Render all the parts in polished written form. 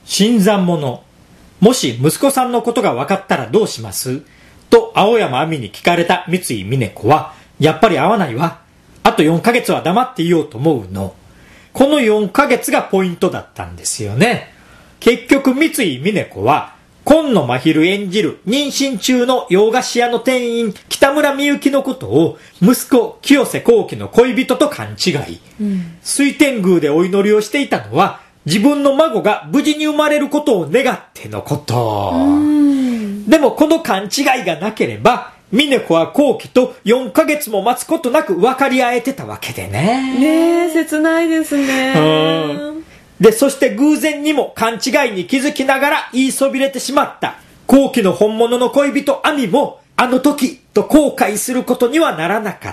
新参者。もし息子さんのことが分かったらどうします？と青山亜美に聞かれた三井峰子は、やっぱり会わないわ。あと4ヶ月は黙っていようと思うの。この4ヶ月がポイントだったんですよね。結局三井峰子は、今野真昼演じる妊娠中の洋菓子屋の店員北村みゆきのことを息子清瀬幸喜の恋人と勘違い、水天宮でお祈りをしていたのは自分の孫が無事に生まれることを願ってのこと。でもこの勘違いがなければ峰子は幸喜と4ヶ月も待つことなく分かり合えてたわけでね。 ねえ、切ないですね。 で、そして偶然にも勘違いに気づきながら言いそびれてしまった幸喜の本物の恋人亜美もあの時と後悔することにはならなかった。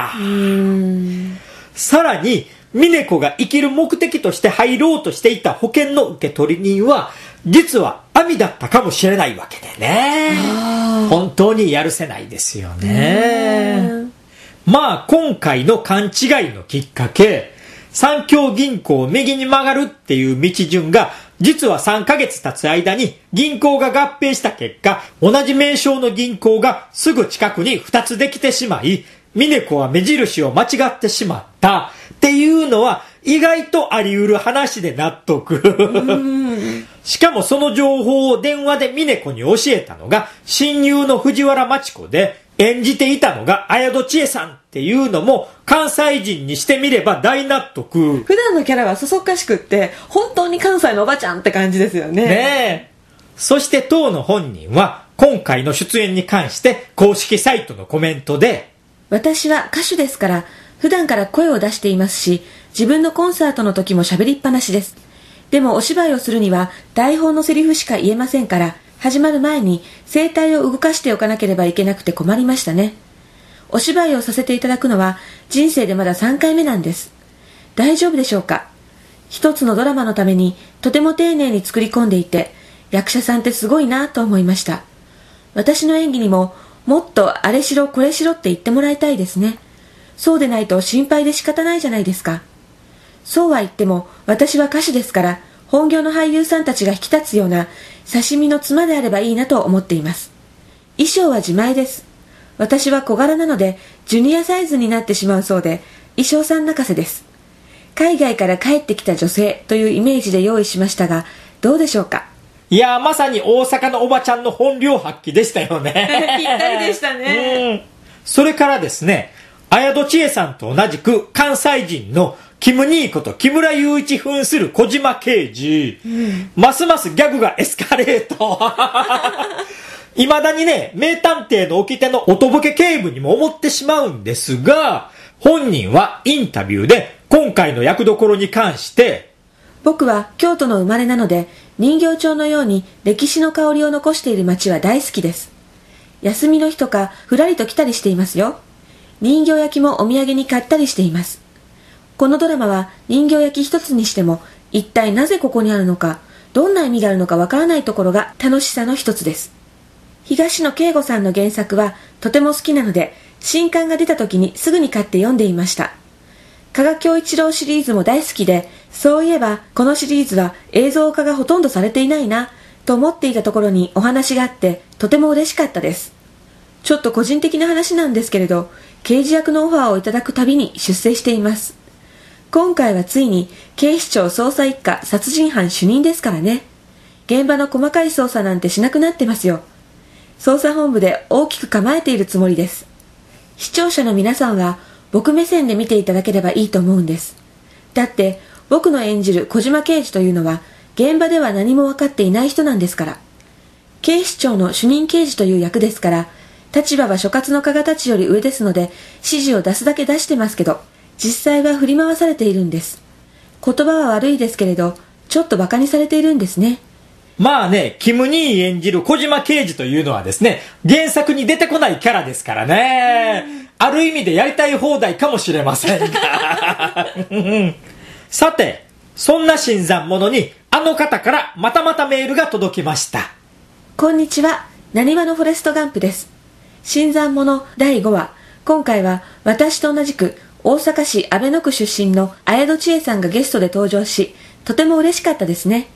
さらに峰子が生きる目的として入ろうとしていた保険の受取人は実は亜美だったかもしれないわけでね。本当にやるせないですよね。まあ今回の勘違いのきっかけ、三協銀行を右に曲がるっていう道順が実は3ヶ月経つ間に銀行が合併した結果、同じ名称の銀行がすぐ近くに2つできてしまい、峰子は目印を間違ってしまったっていうのは意外とあり得る話で納得。しかもその情報を電話で峰子に教えたのが親友の藤原真知子で、演じていたのが綾戸千恵さんっていうのも関西人にしてみれば大納得。 普段のキャラはそそっかしくって本当に関西のおばちゃんって感じですよね。 ねえ。そして当の本人は今回の出演に関して公式サイトのコメントで、 私は歌手ですから普段から声を出していますし、自分のコンサートの時も喋りっぱなしです。でもお芝居をするには台本のセリフしか言えませんから、始まる前に声帯を動かしておかなければいけなくて困りましたね。お芝居をさせていただくのは人生でまだ3回目なんです。大丈夫でしょうか？一つのドラマのためにとても丁寧に作り込んでいて、役者さんってすごいなと思いました。私の演技にももっとあれしろこれしろって言ってもらいたいですね。そうでないと心配で仕方ないじゃないですか。そうは言っても私は歌手ですから、本業の俳優さんたちが引き立つような刺身のつまであればいいなと思っています。衣装は自前です。私は小柄なのでジュニアサイズになってしまうそうで、衣装さん泣かせです。海外から帰ってきた女性というイメージで用意しましたが、どうでしょうか？ いやまさに大阪のおばちゃんの本領発揮でしたよね。 ぴったりでしたね。 それからですね、綾戸千恵さんと同じく関西人のキム兄こと木村雄一扮する小島刑事、ますますギャグがエスカレート。未だにね、名探偵の掟のおとぼけ警部にも思ってしまうんですが、本人はインタビューで今回の役どころに関して、 僕は京都の生まれなので、人形町のように歴史の香りを残している街は大好きです。休みの日とかふらりと来たりしていますよ。人形焼きもお土産に買ったりしています。このドラマは人形焼き一つにしても一体なぜここにあるのか、どんな意味があるのかわからないところが楽しさの一つです。東野圭吾さんの原作はとても好きなので、新刊が出た時にすぐに買って読んでいました。加賀恭一郎シリーズも大好きで、そういえばこのシリーズは映像化がほとんどされていないなと思っていたところにお話があってとても嬉しかったです。ちょっと個人的な話なんですけれど、刑事役のオファーをいただくたびに出世しています。今回はついに警視庁捜査一課殺人犯主任ですからね。現場の細かい捜査なんてしなくなってますよ。捜査本部で大きく構えているつもりです。視聴者の皆さんは僕目線で見ていただければいいと思うんです。だって僕の演じる小島刑事というのは現場では何も分かっていない人なんですから。警視庁の主任刑事という役ですから、立場は所轄の加賀たちより上ですので指示を出すだけ出してますけど、実際は振り回されているんです。言葉は悪いですけれど、ちょっとバカにされているんですね。 まあね、キム・ニー演じる小島刑事というのはですね、原作に出てこないキャラですからね。ある意味でやりたい放題かもしれませんが。さて、そんな新参者にあの方からまたまたメールが届きました。 こんにちは、なにわのフォレストガンプです。新参者第5話、今回は私と同じく大阪市阿倍野区出身の綾戸千恵さんがゲストで登場し、とても嬉しかったですね。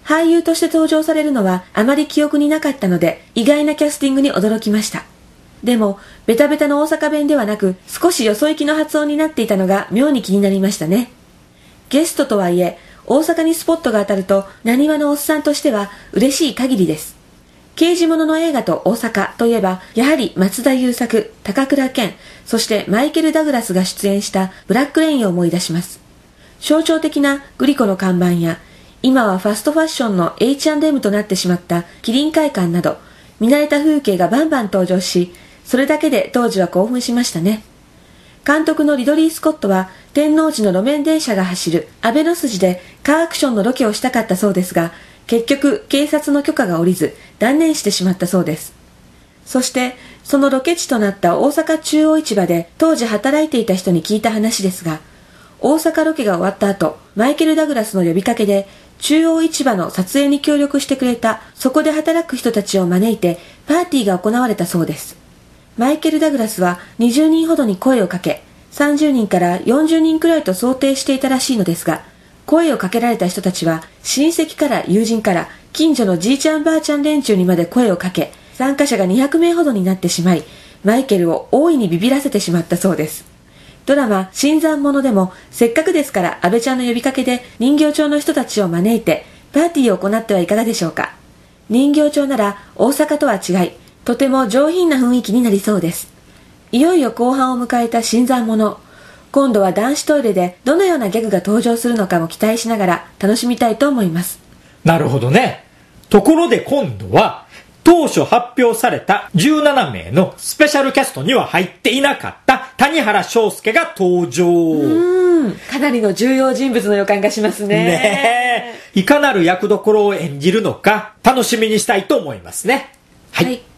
俳優として登場されるのはあまり記憶になかったので、意外なキャスティングに驚きました。でも、ベタベタの大阪弁ではなく、少しよそ行きの発音になっていたのが妙に気になりましたね。ゲストとはいえ、大阪にスポットが当たると、浪速のおっさんとしては嬉しい限りです。刑事物の映画と大阪といえば、やはり松田優作、高倉健、そしてマイケル・ダグラスが出演したブラックレインを思い出します。象徴的なグリコの看板や、今はファストファッションの H&M となってしまったキリン会館など、見慣れた風景がバンバン登場し、それだけで当時は興奮しましたね。監督のリドリー・スコットは天王寺の路面電車が走る安倍の筋でカーアクションのロケをしたかったそうですが、結局警察の許可が下りず断念してしまったそうです。そしてそのロケ地となった大阪中央市場で当時働いていた人に聞いた話ですが、大阪ロケが終わった後、マイケル・ダグラスの呼びかけで中央市場の撮影に協力してくれたそこで働く人たちを招いてパーティーが行われたそうです。マイケル・ダグラスは20人ほどに声をかけ、30人から40人くらいと想定していたらしいのですが、声をかけられた人たちは親戚から友人から近所のじいちゃんばあちゃん連中にまで声をかけ、参加者が200名ほどになってしまい、マイケルを大いにビビらせてしまったそうです。ドラマ新参者でもせっかくですから安倍ちゃんの呼びかけで人形町の人たちを招いてパーティーを行ってはいかがでしょうか。人形町なら大阪とは違い、とても上品な雰囲気になりそうです。いよいよ後半を迎えた新参者。今度は男子トイレでどのようなギャグが登場するのかも期待しながら楽しみたいと思います。 なるほどね。ところで今度は当初発表された17名のスペシャルキャストには入っていなかった谷原章介が登場。 かなりの重要人物の予感がしますね。 ねえ。いかなる役どころを演じるのか楽しみにしたいと思いますね。はい。